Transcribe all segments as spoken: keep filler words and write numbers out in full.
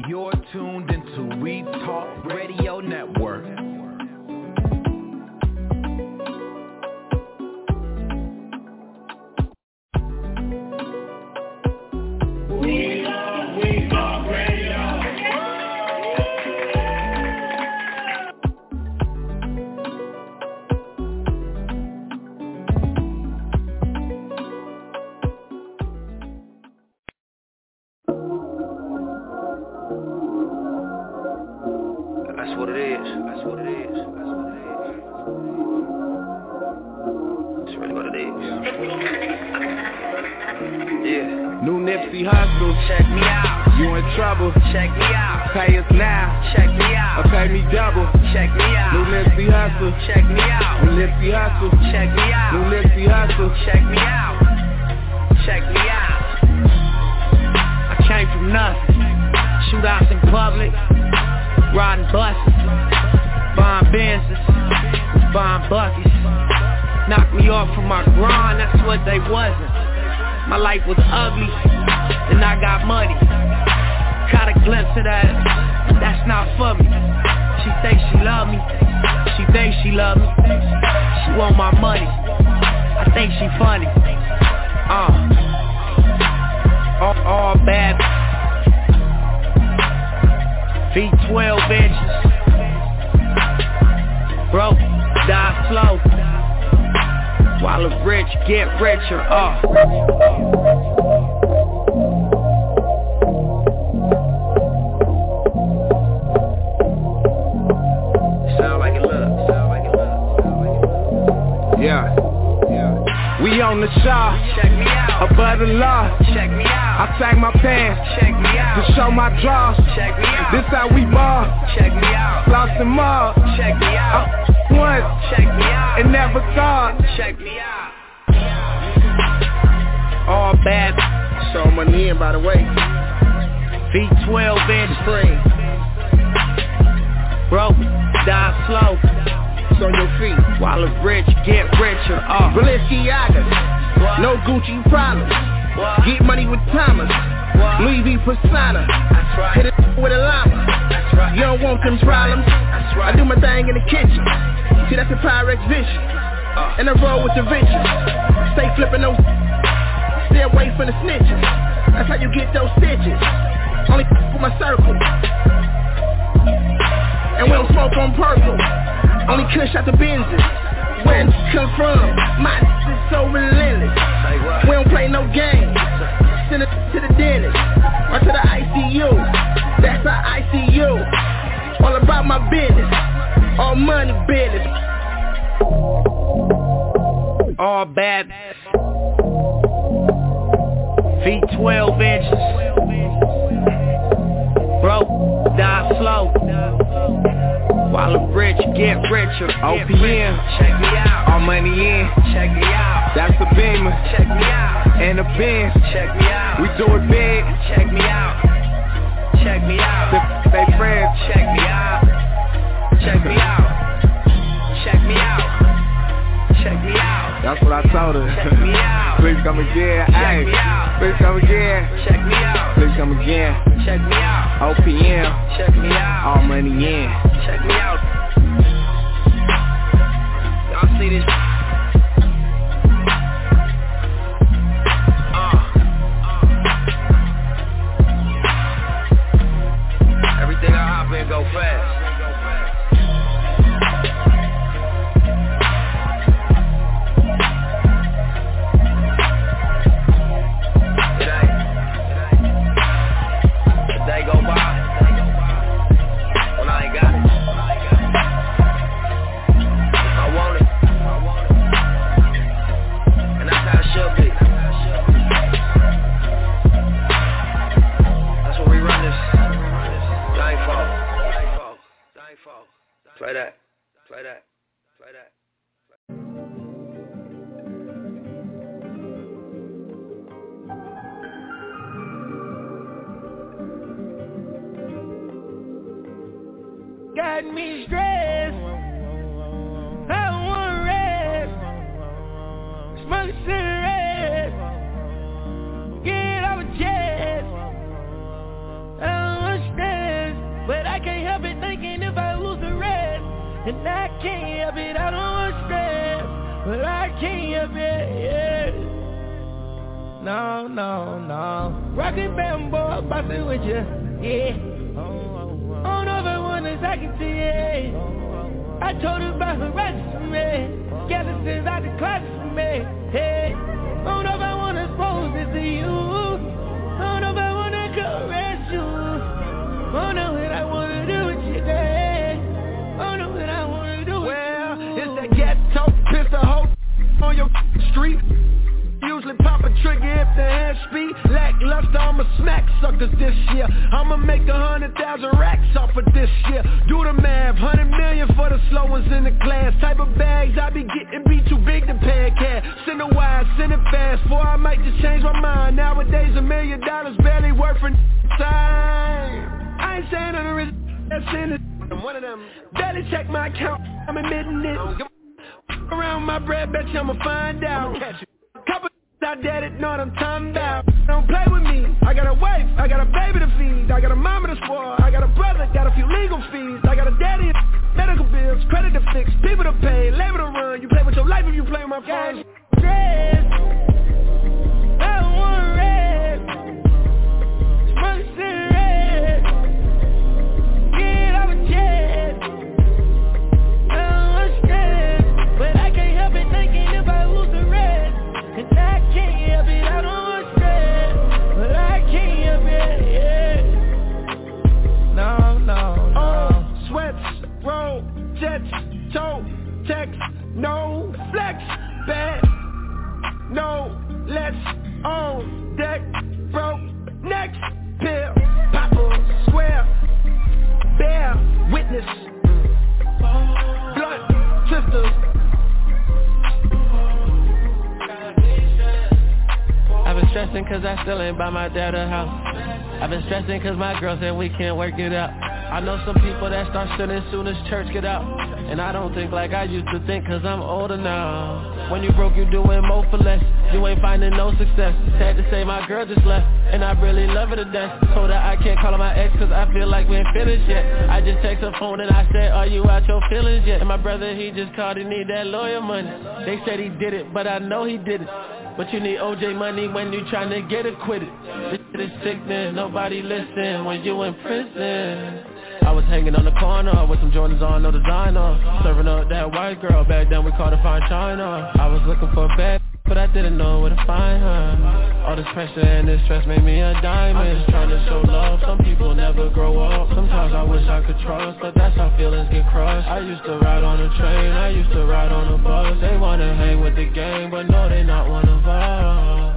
You're tuned into We Talk Radio Network. We love We Talk Radio. That's what it is. That's what it is. That's what it is. That's really what it is. Yeah. New Nipsey Hussle. Check me out. You in trouble. Check me out. Pay us now. Check me out. Or pay me double. Check me out. New Nipsey Hussle. Check me out. New Nipsey Hussle. Check me out. New Nipsey Hussle. Check me out. Check me out. I came from nothing. Shootouts in public. Riding buses, buying Benzes, buying buckets. Knocked me off from my grind, that's what they wasn't. My life was ugly, and I got money. Caught a glimpse of that, but that's not for me. She thinks she love me, she thinks she love me. She want my money, I think she funny. Uh, all, all bad. V twelve inches. Broke, die slow. While the rich get richer. Uh. Sound like it love. Sound like it love. Yeah. We on the shop. Check me out. Above the law. Check me out. I tag my pants. Check me out. To show my draws. Check me out. This how we ball. Check me out. Lost them all. Check me out. I once. Check me out. And never thought. Check me out. All bad. Show money in, by the way. V twelve inch Spring. Broke, die slow. On your feet. While the rich get richer. Uh. Balenciaga. No Gucci problems. What? Get money with Thomas. What? Louis V persona. That's right. Hit it with a llama. That's right. You don't want them problems. That's right. I do my thing in the kitchen. See, that's a Pyrex vision. Uh. And I roll with the venture. Stay flipping those. Stay away from the snitches. That's how you get those stitches. Only with my circle. And we don't smoke on purple. Only kush out the Benzes. Where it come from? My is so relentless. We don't play no games. Send it to the dentist or to the I C U. That's our I C U. All about my business. All money business. All bad. V twelve inches. Broke, die slow. While the rich get richer. O P M. Check me out. All money in. Check me out. That's the Beamer. Check me out. And the Benz. Check me out. We do it big. Check me out. Check me out. They friends. Check me out. Check me out. Check me out. Check me out. That's what I told her. Check me out. Please come again. Check Ay. me out. Please come again. Check me out. Please come again. Check me out. O P M. Check me out. All money in. Check me out. Y'all see this? Uh. Everything I hop in go fast. Play that, play that, play that. Got me stressed. I don't wanna rest. Smoke cigarettes. Get it off my chest. I don't understand. I can't help it thinking if I lose the rest. And I can't help it, I don't want stress. But I can't help it, yeah. No, no, no. Rockin' bamboo, bossing with you, yeah. On over one is I can see it. I told her about her rights for me. Gather since I declined for me. Hey, on over I wanna expose it to you. On over I wanna caress you. Oh no, what I wanna do with you, today. Oh no, what I wanna do with well, you. Well, it's that ghetto pistol hole on your street. Usually pop a trigger if the hand speed. Lackluster, I'ma smack suckers this year. I'ma make a hundred thousand racks off of this year. Do the math, hundred million for the slow ones in the class. Type of bags I be getting be too big to pay a cash. Send it wide, send it fast, for I might just change my mind. Nowadays a million dollars barely worth for time. I ain't saying on the risk, that's in it. I'm one of them. Barely check my account, I'm admitting it. Around my bread, bet you I'ma find out. Couple out there that know what I'm talking about. Don't play with me. I got a wife, I got a baby to feed. I got a mama to spoil, I got a brother, got a few legal fees. I got a daddy, medical bills, credit to fix, people to pay, labor to run. You play with your life if you play with my phone. Red, I don't want red. Smoke red. Get off a jet. I don't want stress, but I can't help it thinking if I lose the rest. And I can't help it, I don't want stress, but I can't help it, yeah. No, no, no. Oh, sweats, roll, jets, toe, text, no, flex, bad, no, let's, on, deck, broke, next, pill, papa, square, bear, witness, blood, sisters. I've been stressing cause I still ain't buy my dad a house. I've been stressing cause my girl said we can't work it out. I know some people that start sinning soon as church get out. And I don't think like I used to think cause I'm older now. When you broke you doing more for less. You ain't finding no success. Sad to say my girl just left. And I really love her to death. Told her I can't call her my ex cause I feel like we ain't finished yet. I just text her phone and I said, are you out your feelings yet? And my brother he just called, he need that lawyer money. They said he did it but I know he did it. But you need O J money when you tryna get acquitted. This shit is sickness, nobody listen when you in prison. I was hanging on the corner with some Jordans on, no designer. Serving up that white girl, back then we called her fine China. I was looking for a bad, but I didn't know where to find her. All this pressure and this stress made me a diamond. I'm just trying to show love, some people never grow up. Sometimes I wish I could trust, but that's how feelings get crushed. I used to ride on a train, I used to ride on a bus. They wanna hang with the gang, but no, they not one of us.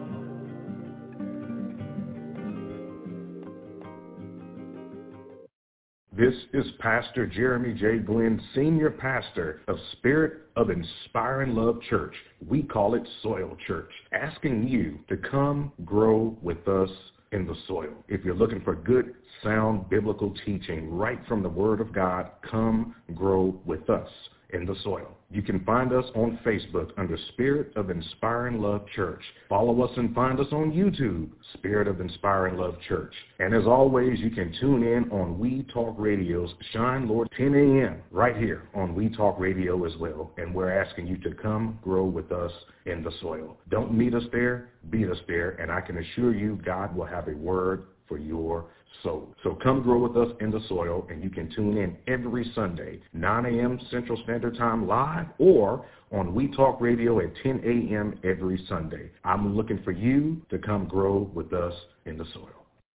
This is Pastor Jeremy J. Glenn, Senior Pastor of Spirit of Inspiring Love Church. We call it Soil Church, asking you to come grow with us in the soil. If you're looking for good, sound biblical teaching right from the Word of God, come grow with us in the soil. You can find us on Facebook under Spirit of Inspiring Love Church. Follow us and find us on YouTube, Spirit of Inspiring Love Church. And as always, you can tune in on We Talk Radio's Shine Lord ten a.m. right here on We Talk Radio as well. And we're asking you to come grow with us in the soil. Don't meet us there, beat us there, and I can assure you God will have a word for your soul. So come grow with us in the soil, and you can tune in every Sunday, nine a.m. Central Standard Time live, or on We Talk Radio at ten a.m. every Sunday. I'm looking for you to come grow with us in the soil.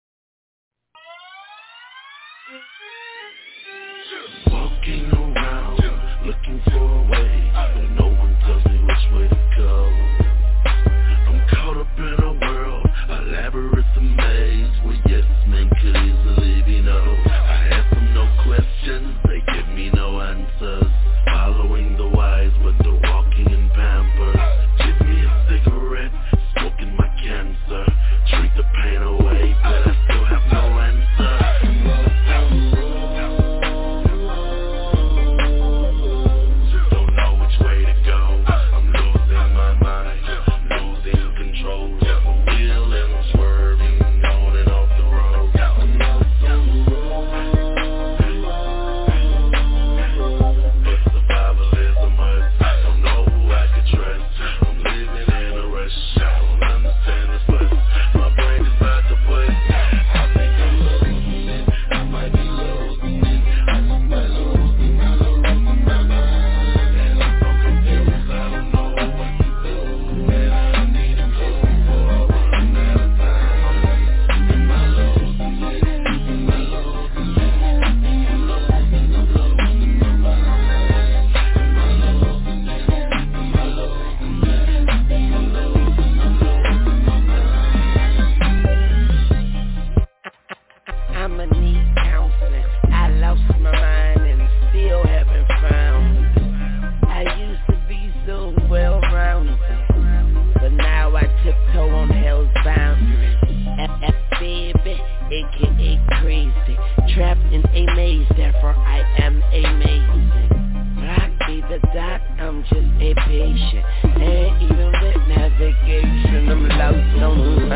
Walking around, looking for a way, but no one tells me which way to go. I'm caught up in a world, a labyrinth of maze, where yes men could easily be no. I ask them no questions, they give me no answers. Following the wise, but they're walking in pampers. Give me a cigarette, smoking my cancer. Treat the pain away, but I still have no answer. Don't know which way to go. I'm losing my mind, losing control. Wheeling, swerving, on and off the road.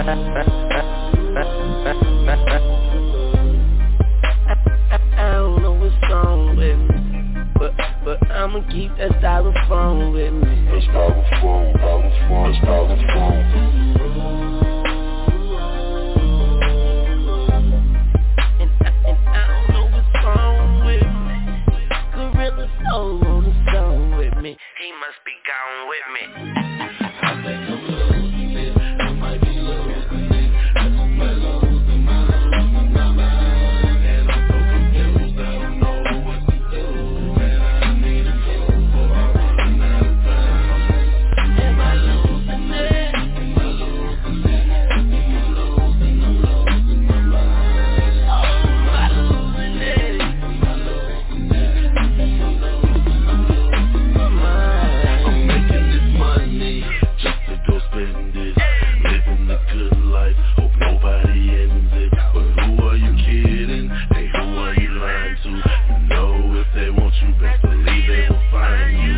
I don't know what's wrong with me, but but I'ma keep that styrofoam with me. That styrofoam, styrofoam, styrofoam. And I, and I don't know what's wrong with me. Gorilla Soul on the song with me. He must be gone with me. I think I'm losing it. I might be losing it. I just might losing my, losing my mind. And I'm so confused. I don't know what to do. And I need a cure before I run out of time. Am I losing it? Am I losing it? Am I losing, I'm losing my mind. Oh, am I losing it? Am I losing it? Am I losing, I'm losing my mind. I'm making this money just to go spend it. Living the good life, hope nobody ends it. But who are you kidding? Hey, who are you lying to? You know if they want you, best believe they will find you.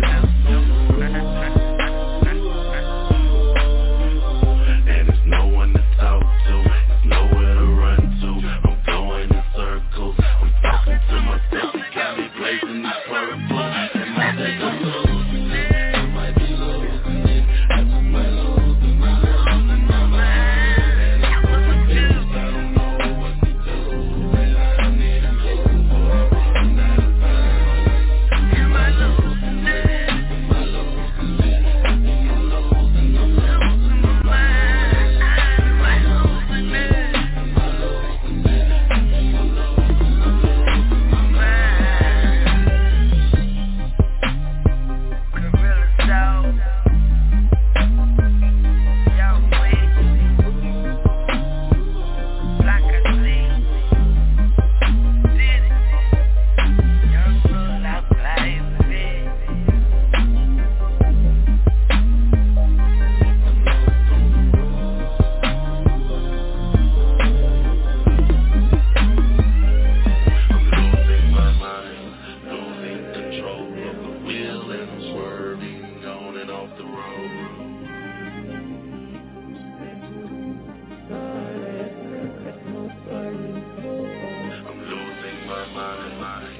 And there's no one to talk to, there's nowhere to run to. I'm going in circles, I'm talking to myself. It got me blazing this purple. And I think I'm losing it, I might be losing it. I just might losing my, losing my mind. And I'm so confused, I don't know what to do. And I need a cure before I run out of time. Am I losing it? Am I losing it? Am I losing, I'm losing my mind. Am I losing it? Am I losing it? Am I losing, I'm losing my mind. Gorilla Soul. Young Wig. Like I see. Did it. Young Blood, I play with it. I'm losing my mind, losing control of the wheel, and I'm swerving on and off the road. I'm losing my mind, mind.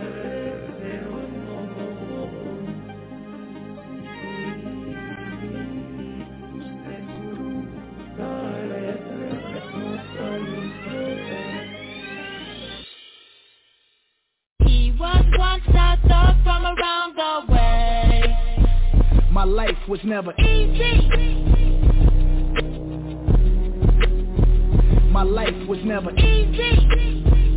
He was once a thug from around the way. My life was never Easy. My life was never Easy.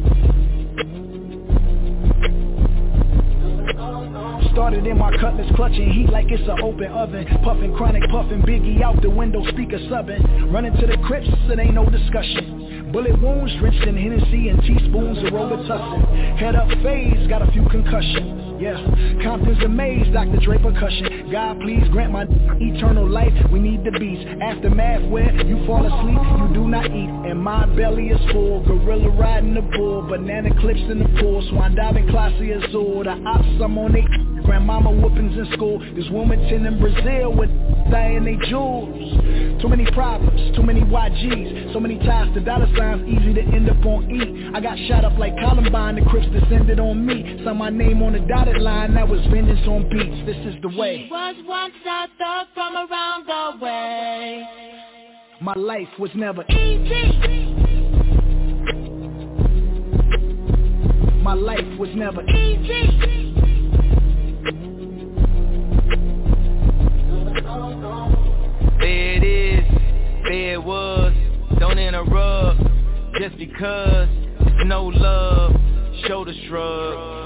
Started in my cutlass, clutching heat like it's an open oven. Puffing chronic, puffing Biggie out the window, speaker subbing. Running to the crypts, it ain't no discussion. Bullet wounds drenched in Hennessy and teaspoons of Robitussin. Head up phase, got a few concussions. Yeah, Compton's amazed, Doctor Dre percussion. God please grant my eternal life, we need the beats. Aftermath where you fall asleep, you do not eat. And my belly is full, gorilla riding the bull. Banana clips in the pool, swan diving classy azul. The ops, I'm on they grandmama whoopings in school. This Wilmington in Brazil with dying they jewels. Too many problems, too many Y Gs. So many ties to dollar signs, easy to end up on E. I got shot up like Columbine, the Crips descended on me. Saw my name on the dotted line, that was vengeance on beats. This is the way. He was once a thug from around the way. My life was never Easy. My life was never Easy. There it is, there it was, don't interrupt, just because it's no love, shoulder shrug.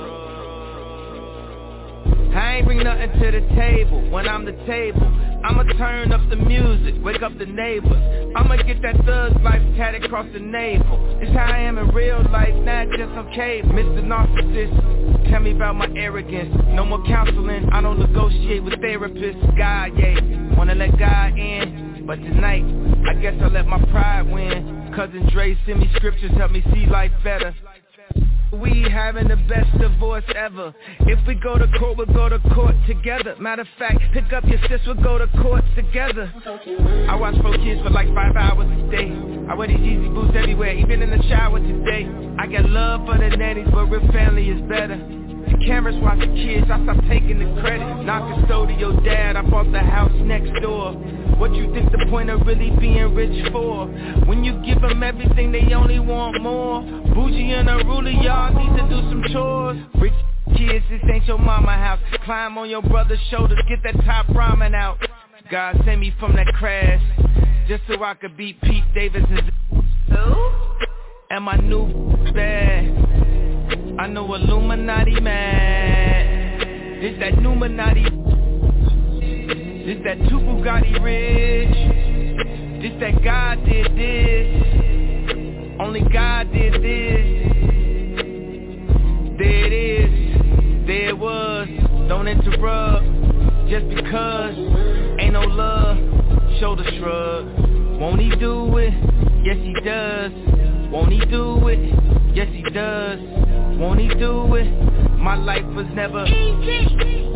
I ain't bring nothing to the table, when I'm the table, I'ma turn up the music, wake up the neighbors, I'ma get that thug life tatted across the navel. It's how I am in real life, not just on cable. Mister Narcissist, tell me about my arrogance, no more counseling, I don't negotiate with therapists. God, yeah, wanna let God in, but tonight, I guess I'll let my pride win. Cousin Dre send me scriptures, help me see life better. We having the best divorce ever. If we go to court, we'll go to court together. Matter of fact, pick up your sis, we'll go to court together. I watch four kids for like five hours a day. I wear these Yeezy boots everywhere, even in the shower today. I got love for the nannies, but real family is better. The cameras watch the kids, I stop taking the credit. Not custodial dad, I bought the house next door. What you think the point of really being rich for? When you give them everything, they only want more. Bougie and a ruler, y'all need to do some chores. Rich kids, this ain't your mama house. Climb on your brother's shoulders, get that top ramen out. God sent me from that crash, just so I could beat Pete Davidson. Who? And my new bad. I know Illuminati man. This that Numinati. This that two Bugatti rich. This that God did this. Only God did this. There it is. There it was. Don't interrupt. Just because ain't no love. Shoulder shrug. Won't he do it? Yes he does. Won't he do it? Yes he does. Won't he do it? My life was never easy.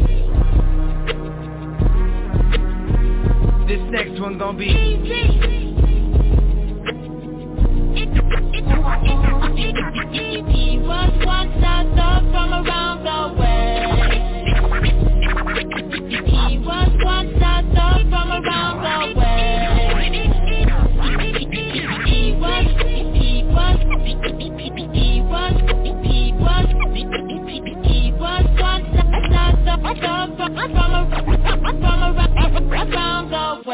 This next one gon' be easy. He was once a thought from around the way. He was once a thought from around the way. He was, he was, he was, he was, he was once a thought from around the way.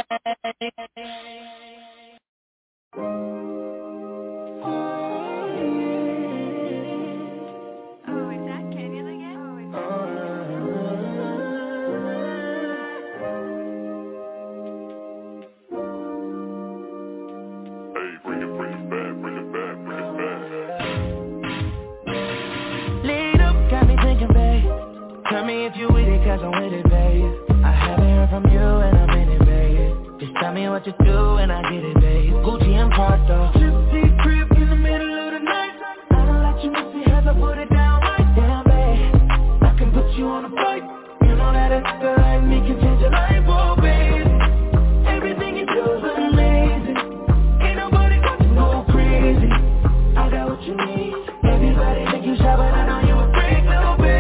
Tell me if you with it, cause I'm with it, babe. I haven't heard from you and I'm in it, babe. Just tell me what you do and I get it, babe. Gucci and Prada. Gypsy crib in the middle of the night. I don't let you miss it, as I put it down right. Damn, babe, I can put you on a flight. You know that a nigga like me can change your life, oh, babe. Everything you do is amazing. Ain't nobody got to go crazy. I got what you need. Everybody think you shy, but I know you a freak, little babe.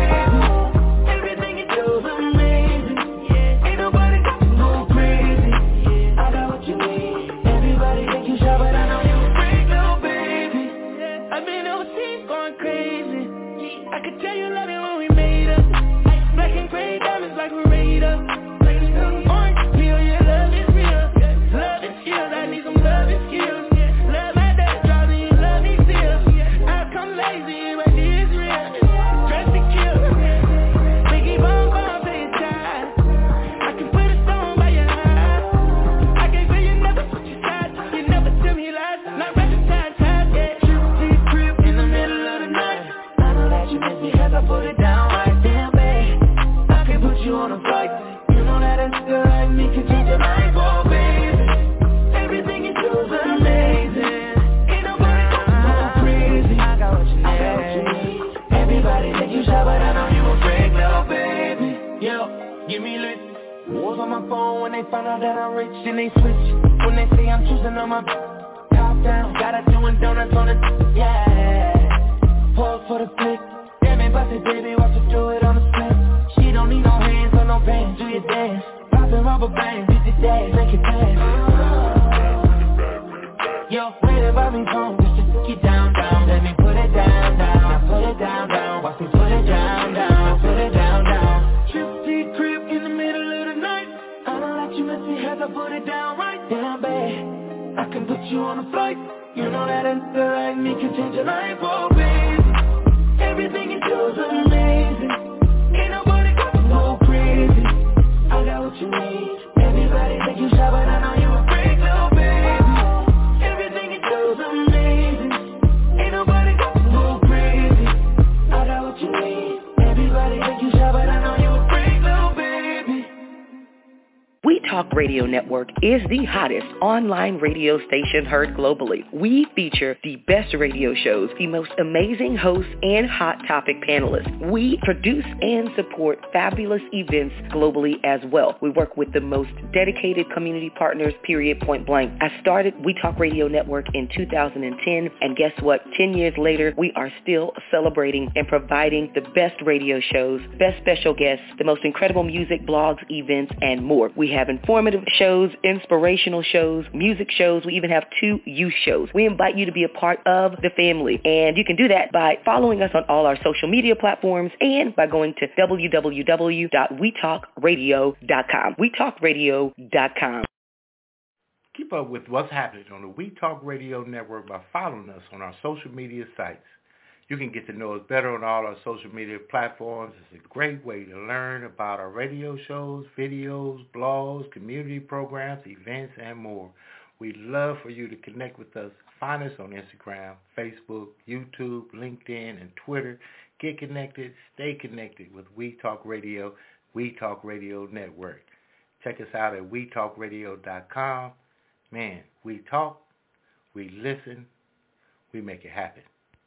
Radio Network is the hottest online radio station heard globally. We feature the best radio shows, the most amazing hosts, and hot topic panelists. We produce and support fabulous events globally as well. We work with the most dedicated community partners, period, point blank. I started We Talk Radio Network in two thousand ten, and guess what? Ten years later, we are still celebrating and providing the best radio shows, best special guests, the most incredible music, blogs, events, and more. We have informative shows, inspirational shows, music shows. We even have two youth shows. We invite you to be a part of the family, and you can do that by following us on all our social media platforms and by going to w w w dot we talk radio dot com. we talk radio dot com. Keep up with what's happening on the We Talk Radio Network by following us on our social media sites. You can get to know us better on all our social media platforms. It's a great way to learn about our radio shows, videos, blogs, community programs, events, and more. We'd love for you to connect with us. Find us on Instagram, Facebook, YouTube, LinkedIn, and Twitter. Get connected, stay connected with We Talk Radio, We Talk Radio Network. Check us out at we talk radio dot com. Man, we talk, we listen, we make it happen.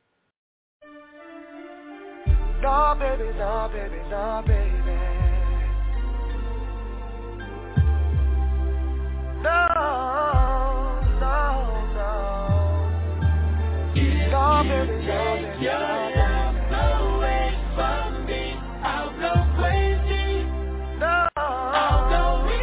No, baby, no, baby, no, baby. No, no, no. No, baby, no, baby, no, baby. Away from me, I'll go crazy. No, I'll go crazy.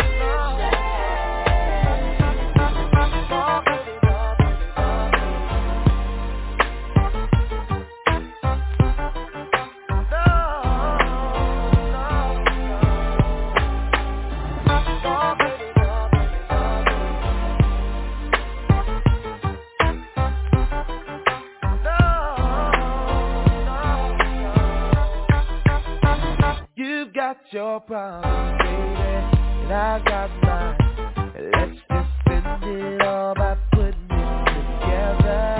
Got your problems, baby, and I got mine. Let's just spend it all by putting it together.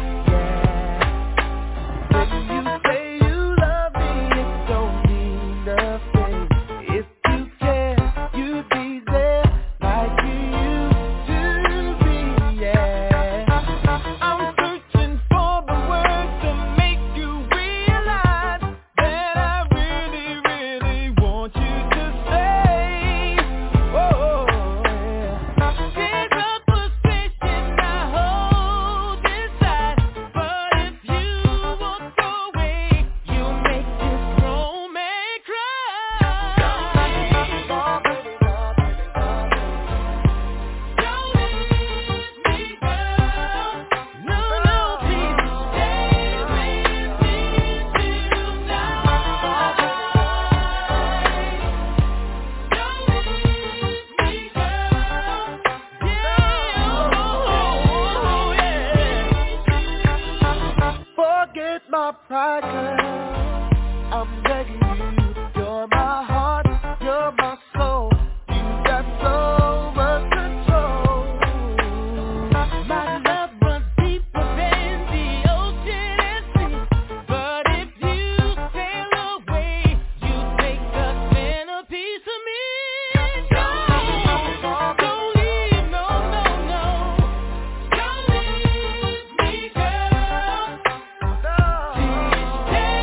Yeah. When you say you love me, it don't mean nothing. If you care, you'd be there like you used to be. Yeah. I'm searching for the words to make you realize that I really, really want you to stay. Oh, yeah. There's a position I hold inside, but if you walk away, you'll make this grown man cry. Don't leave, don't leave, don't leave me, girl. No, no, please stay with me tonight. Don't leave me, girl. Yeah, oh, yeah. Forget my pride, girl. I'm begging you. You're my heart, you're my soul. You got so much control. My love runs deeper than the ocean and sea. But if you sail away, you take a centerpiece of me. Don't, don't leave, no, no, no. Don't leave me, girl. Please stay.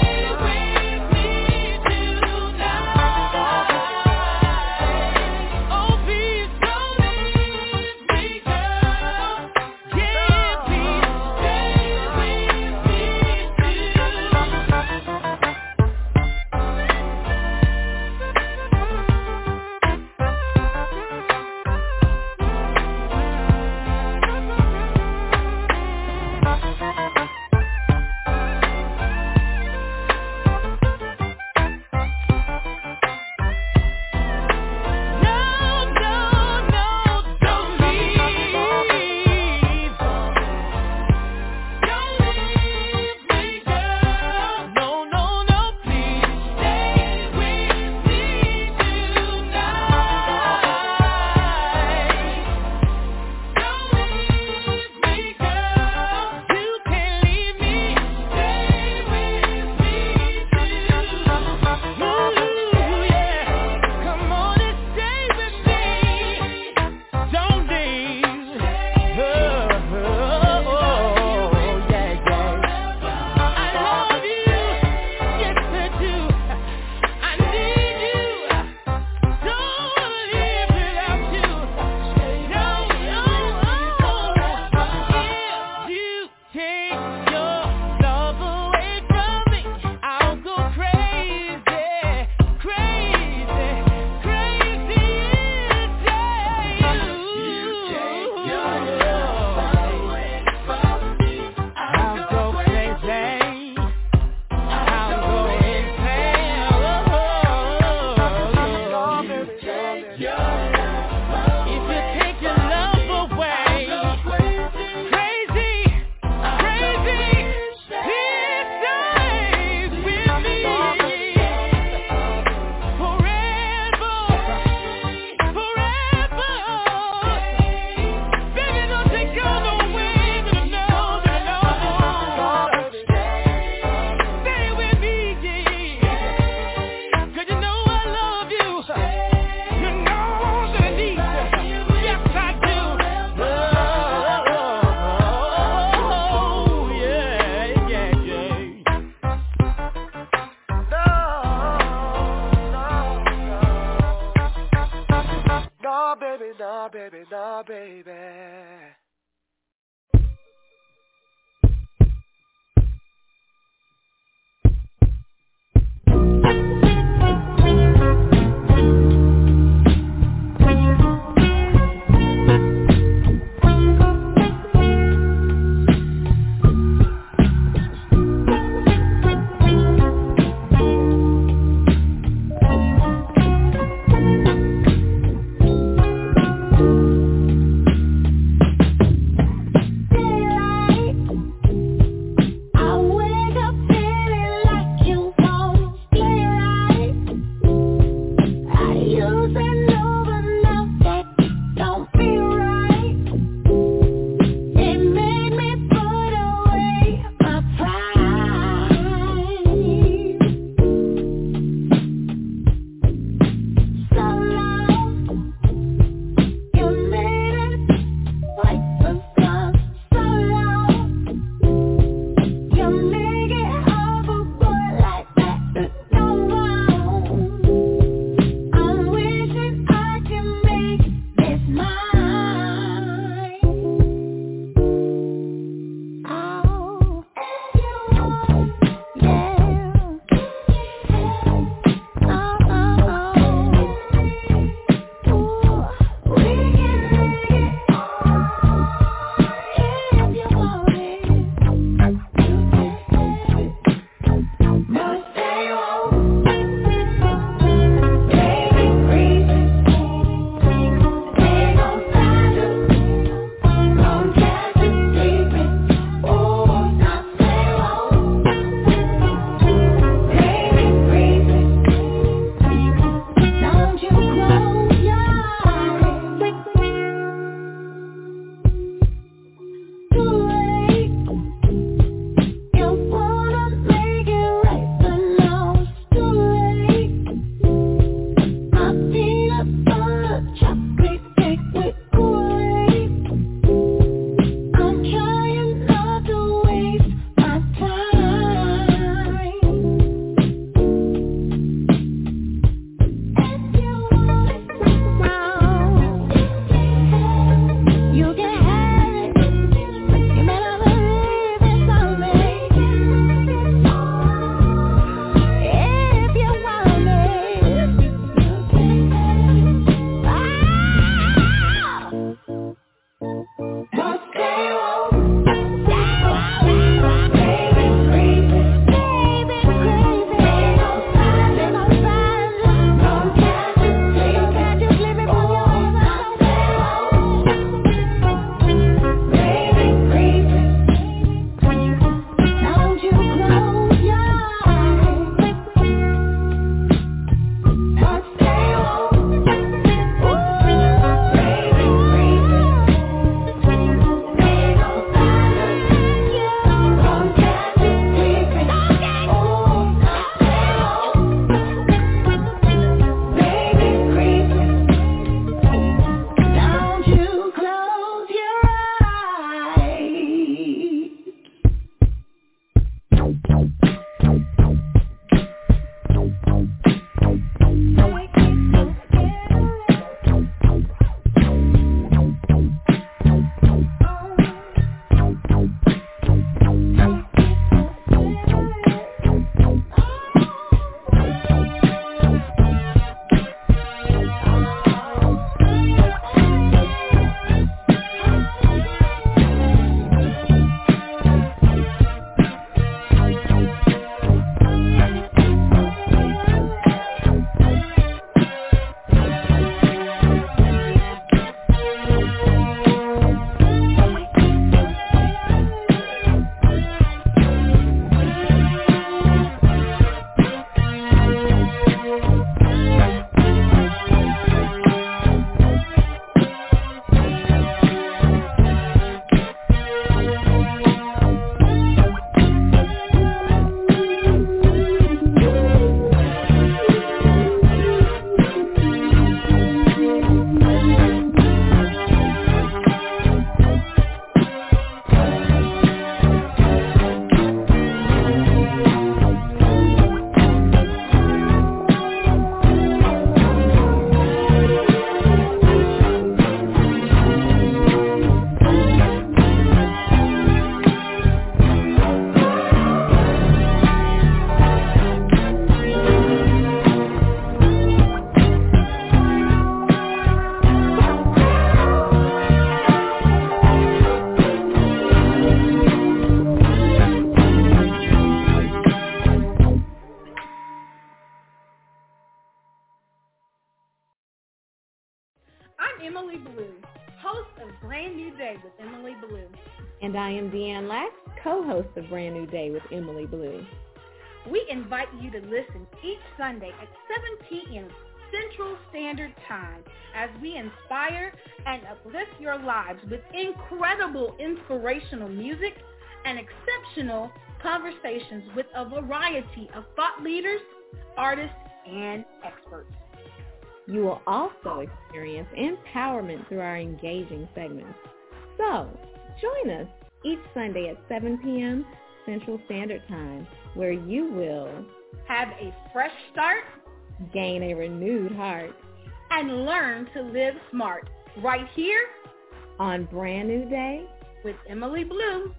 Day with Emily Blue. And I am Deanne Lax, co-host of Brand New Day with Emily Blue. We invite you to listen each Sunday at seven p.m. Central Standard Time as we inspire and uplift your lives with incredible inspirational music and exceptional conversations with a variety of thought leaders, artists, and experts. You will also experience empowerment through our engaging segments. So, join us each Sunday at seven p.m. Central Standard Time, where you will have a fresh start, gain a renewed heart, and learn to live smart right here on Brand New Day with Emily Blue.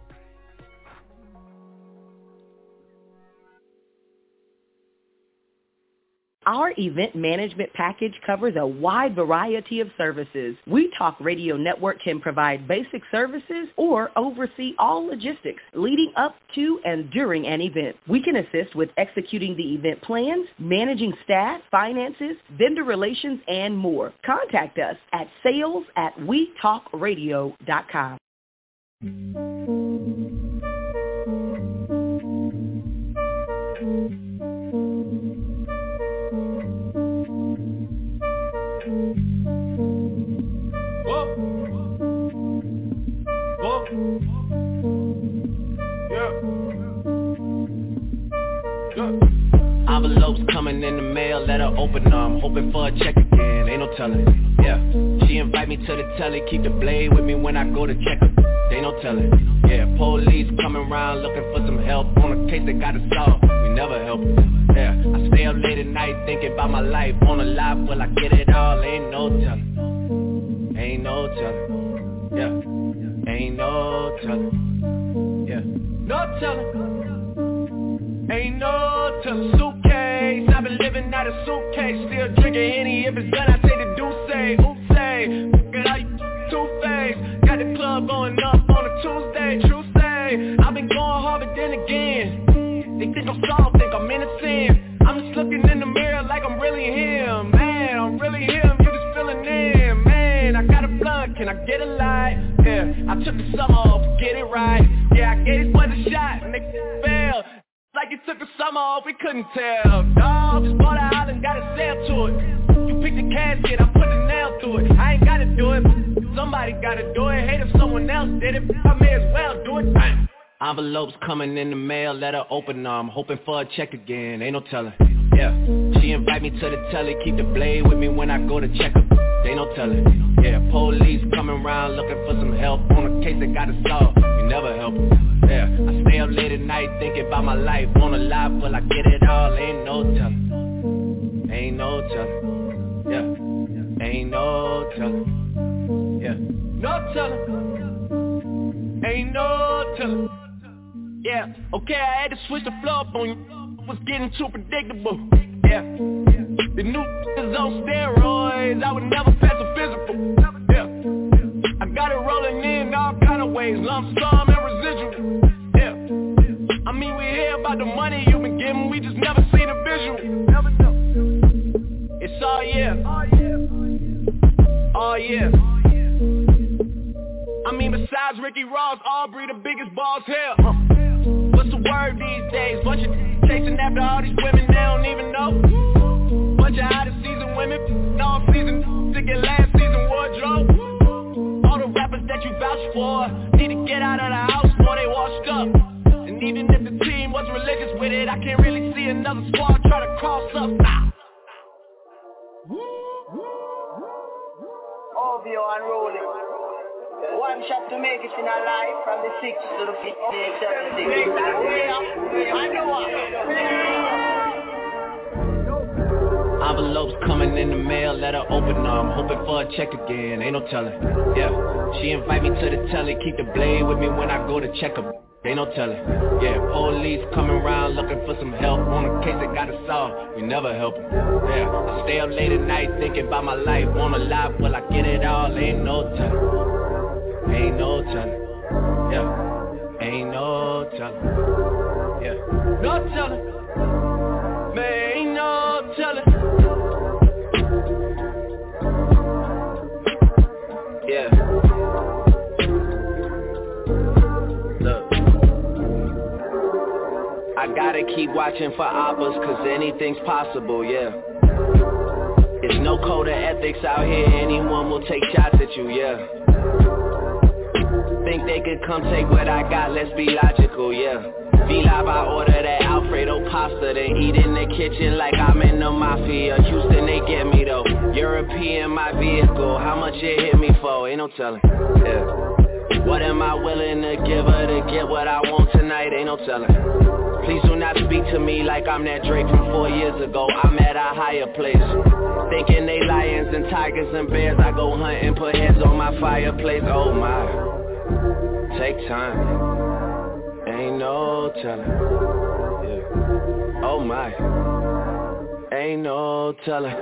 Our event management package covers a wide variety of services. We Talk Radio Network can provide basic services or oversee all logistics leading up to and during an event. We can assist with executing the event plans, managing staff, finances, vendor relations, and more. Contact us at sales at we talk radio dot com. Envelopes coming in the mail, let her open them. I'm hoping for a check again, ain't no telling. Yeah, she invite me to the telly, keep the blade with me when I go to check her. They no telling. Yeah, police coming around looking for some help on a case they gotta solve. We never help them. Yeah, I stay up late at night thinking about my life. On a live, will I get it all? Ain't no telling. Ain't no telling. Yeah, ain't no telling. Yeah, no telling. Ain't no telling. Suitcase, I've been living out of suitcase. Still drinking Henny, if it's done I take the Douce. Oops, say, fuckin' all you two-faced. Got the club going up on a Tuesday, true say. I've been going hard, but then again they think I'm soft, think I'm innocent. I'm just looking in the mirror like I'm really him. Man, I'm really him, you just feeling in. Man, I got a blunt, can I get a light? Yeah, I took the summer off to get it right. Yeah, I gave these boys a shot and they failed. Like you took the summer off, we couldn't tell. Dog, just bought an island, got a sail to it. You pick the casket, I put the nail through it. I ain't gotta do it, somebody gotta do it. Hate if someone else did it, I may as well do it. Bang. Envelopes coming in the mail, let her open them. I'm hoping for a check again, ain't no telling. Yeah, she invite me to the telly, keep the blade with me when I go to check her. They no telling. Yeah, police coming around looking for some help on a case they gotta solve. We never help them. Yeah, I stay up late at night thinking about my life. On a live, will I get it all? Ain't no telling. Ain't no telling. Yeah, ain't no telling. Yeah, no telling. Ain't no telling. Yeah, okay, I had to switch the flow up on you. Was getting too predictable. Yeah, the new is on steroids. I would never pass a physical. Yeah, I got it rolling in all kind of ways, lump sum and residual. Yeah, I mean we hear about the money you've been getting, we just never seen a visual. Never know. It's all yeah, all yeah. I mean besides Ricky Ross, Aubrey the biggest boss here. Huh. What's the word these days? Bunch of chasing after all these women they don't even know. Bunch of out of season women, all season to get last season wardrobe. All the rappers that you vouch for need to get out of the house before they washed up. And even if the team was religious with it, I can't really see another squad try to cross up. Nah. O V O unrolling. One shot to make it in a life from the six to the fifteen, seventeen. I know. Envelopes coming in the mail, let her open them. I'm hoping for a check again, ain't no telling. Yeah, she invite me to the telly, keep the blade with me when I go to check her. Ain't no telling. Yeah, police coming around looking for some help on a case they gotta solve. We never help them. Yeah, I stay up late at night thinking about my life. On a live, will I get it all? Ain't no telling. Ain't no telling, yeah, ain't no telling, yeah, no telling, man, ain't no telling, yeah, gotta keep watching for oppas, cause anything's possible, yeah. There's no code of ethics out here, anyone will take shots at you, yeah. Think they could come take what I got, let's be logical, yeah. V-Live, I order that Alfredo pasta, then eat in the kitchen like I'm in the mafia. Houston, they get me though. European, my vehicle, how much it hit me for? Ain't no telling, yeah. What am I willing to give her to get what I want tonight? Ain't no telling. Please do not speak to me like I'm that Drake from four years ago. I'm at a higher place. Thinking they lions and tigers and bears. I go hunt and put heads on my fireplace. Oh my, take time. Ain't no telling. Yeah. Oh my, ain't no telling.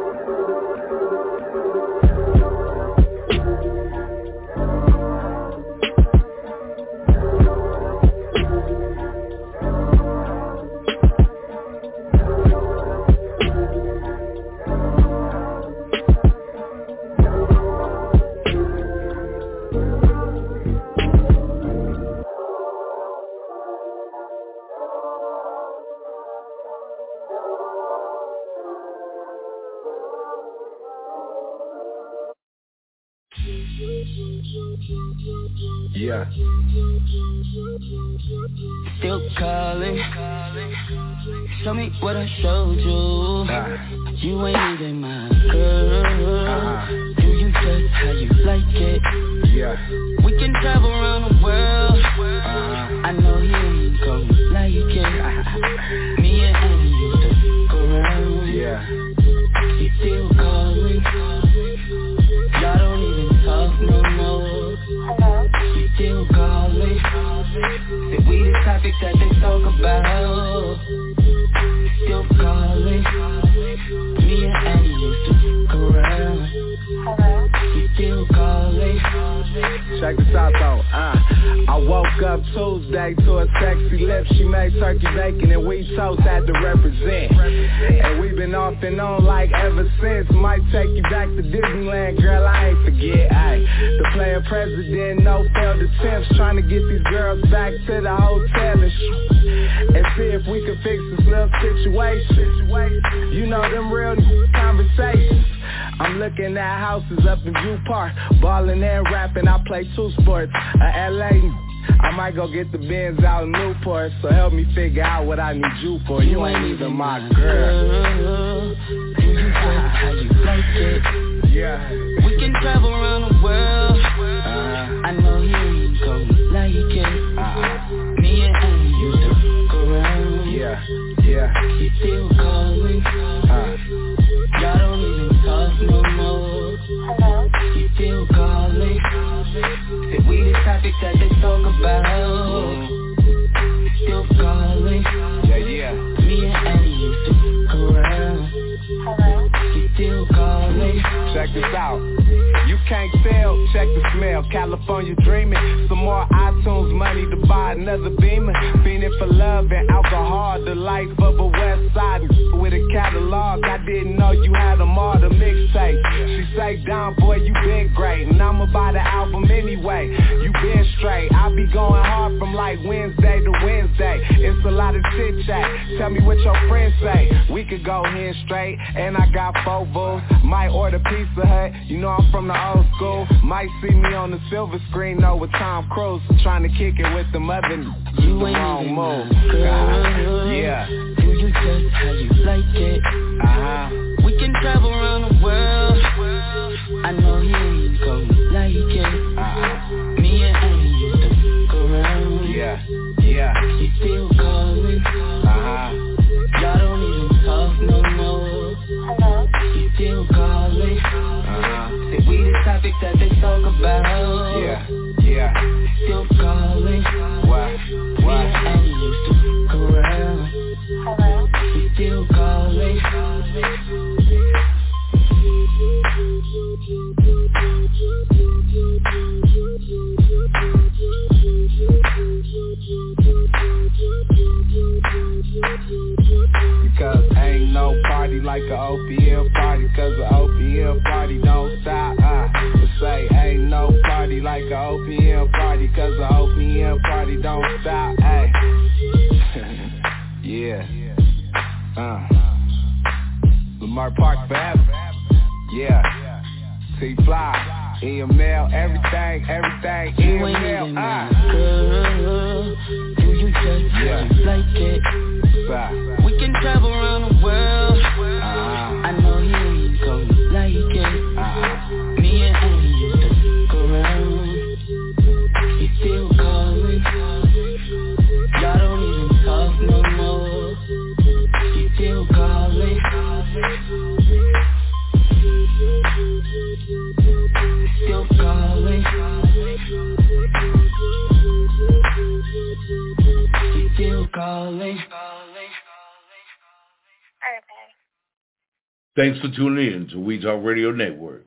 Yeah. Still calling. Show me what I showed you. Uh, you ain't even my girl. Uh-huh. Do you just how you like it? Yeah. We can travel around the world. Uh-huh. I know he ain't gon' like it. Me and him used to go around. Yeah. You still calling. Y'all don't even talk no more. You still calling. That we the topic that they talk about. Still calling. Me and Annie used to go around. You still calling. Check this out though, uh I woke up Tuesday to a sexy lip. She made turkey bacon and we toast had to represent. And we been off and on like ever since. Might take you back to Disneyland, girl, I ain't forget. Ay, the player president, no failed attempts. Trying to get these girls back to the hotel and sh- and see if we can fix this little situation. You know them real conversations. I'm looking at houses up in View Park, ballin' and rapping, I play two sports, a L A, I might go get the Benz out in Newport, so help me figure out what I need you for, you ain't even my girl. Do you just how you like it? Yeah. We can travel around the world. Uh-huh. I know he ain't gon' like it. Uh-huh. Me and him used to go around. Yeah, yeah. You still calling. Uh. Y'all don't even talk no more. You still calling. That we the topic that they talk about. Still calling. Yeah, yeah. Me and Annie used to go around. You still calling. Check this out. You can't tell, check the smell, California dreaming. Some more iTunes money to buy another Beamer. Fiending for love and alcohol, the life of a West Side with a catalog. I didn't know you had them all, the mixtape. She say, down boy, you been great, and I'ma buy the album anyway. You been straight, I be going hard from like Wednesday to Wednesday. It's a lot of chit chat, tell me what your friends say. We could go here straight, and I got four bulls. Might order Pizza Hut, you know I'm from the old school. Might see me on the silver screen, though, with Tom Cruise, trying to kick it with them other n- You the ain't wrong even move. my girl. Yeah. Do you just how you like it? Uh-huh. We can travel around the world. I know he ain't gon' like it. Uh-huh. Me and Annie used to go around. Yeah, yeah. You still calling. Uh-huh. Y'all don't even talk no more. You still calling. Uh-huh. That we the topic that they talk about. Yeah, yeah. Still calling. What? Me and Annie used to go around. You still calling. E M L, everything, everything, E M L, ah. Girl, do you just yeah. like it? Stop. We can travel around the world. Uh-huh. I know you ain't gonna like it. Uh-huh. Me and Annie used to stick around. You still calling? Y'all don't even talk no more. You still calling? Still calling? You still calling? Thanks for tuning in to We Talk Radio Network.